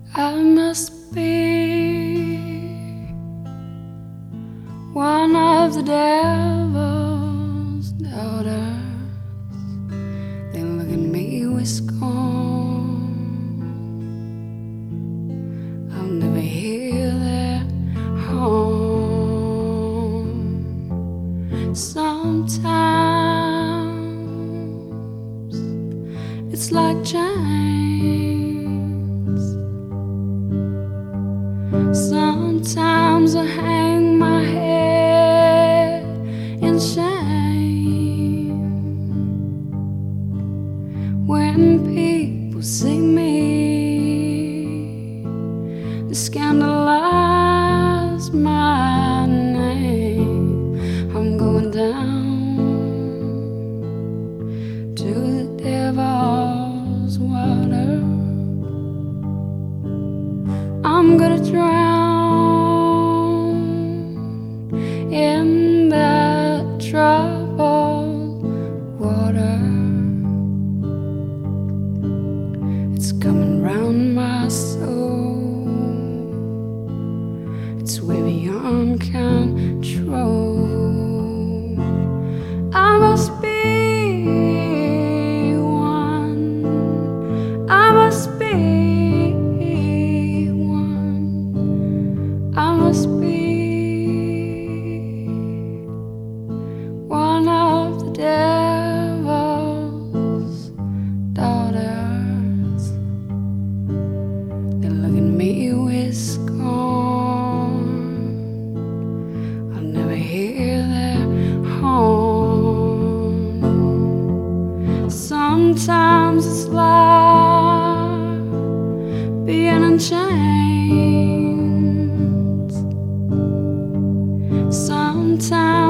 I must be one of the devil's daughters. They look at me with scorn. I'll never hear their horn. Sometimes it's like chains. Sometimes I hang my head in shame when people see me, they scandalize my name. I'm going down to the devil's water. I'm gonna drown in that troubled water. It's coming round my soul. It's way beyond control. I must be one. I must be one. I must be one of the devil's daughters. They look at me with scorn. I'll never hear their horn. Sometimes it's like being in chains. Sometimes